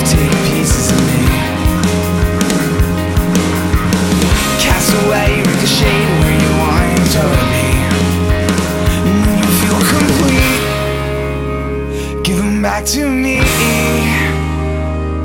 take pieces of me. Cast away, ricochet where you want to be. And when you feel complete, give them back to me.